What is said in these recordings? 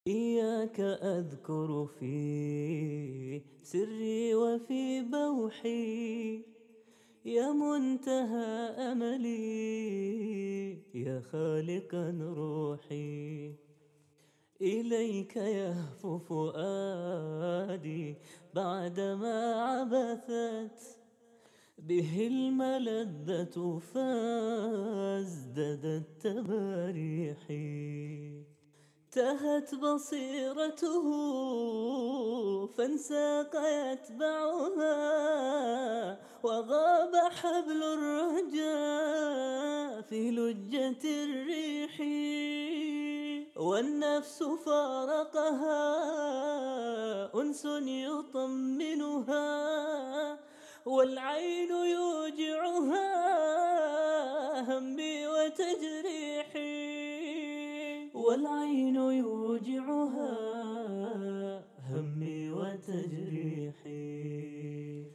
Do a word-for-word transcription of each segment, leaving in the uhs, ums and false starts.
إياك أذكر في سري وفي بوحي، يا منتهى أملي، يا خالقا روحي. إليك يهفو فؤادي بعدما عبثت به الملذة فازددت تباريحي. تهت بصيرته فانساق يتبعها، وغاب حبل الرجاء في لجة الريح. والنفس فارقها أنس يطمنها، والعين يوجعها همي وتجريحي. والعين يوجعها همي وتجريحي.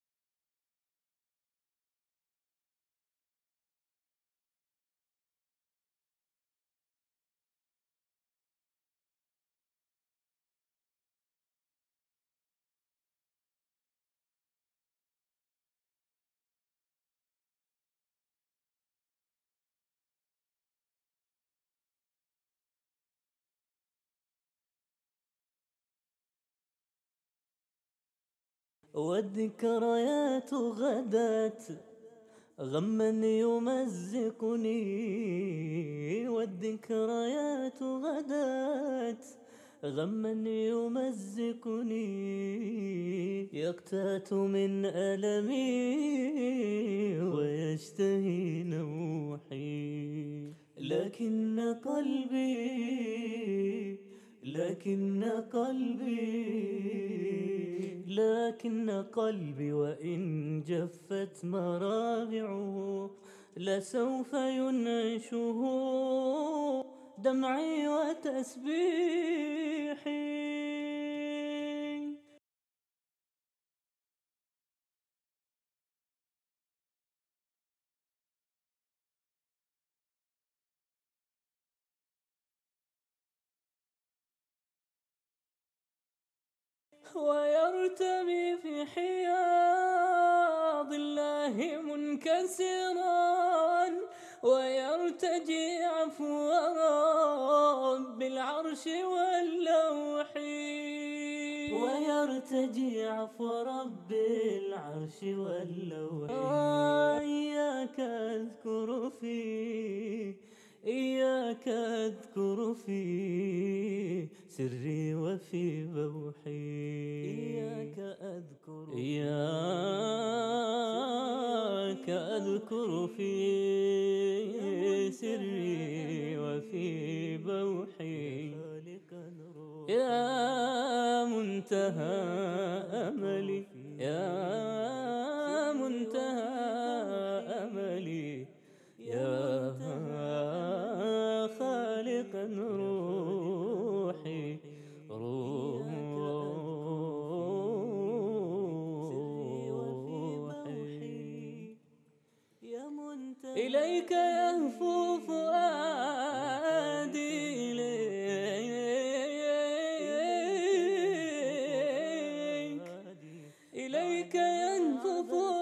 والذكريات غدت غما يمزقني، والذكريات غدت غما يمزقني، يقتات من ألمي ويشتهي نوحي. لكن قلبي لكن قلبي لكن قلبي وإن جفت مرابعه لسوف ينعشه دمعي وتسبيحي. ويرتمي في حياض الله منكسرا، ويرتجي عفو رب العرش واللوح. ويرتجي عفو رب العرش واللوح. إياك أذكر فيه إياك أذكر في سري وفي بوحي. إياك أذكر إياك أذكر في سري وفي بوحي. يا منتهى أملي، يا منتهى أملي، يا خالقا روحي روحي. إليك يهفو فؤادي، إليك إليك يهفو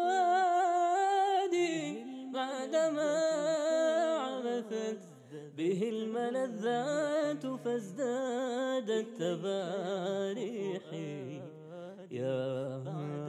فؤادي بعدما عبثت به الملذات فازدادت تباريحي. يا